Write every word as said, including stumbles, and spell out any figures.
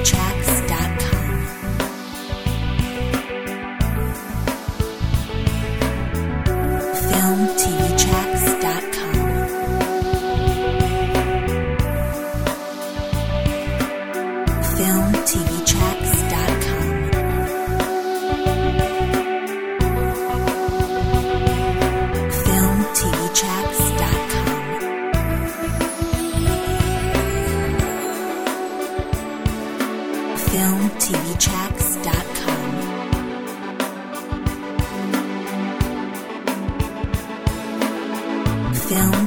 tracks dot com. film t v tracks dot com. film t v tracks dot com. film t v tracks dot com. film t v tracks dot com. film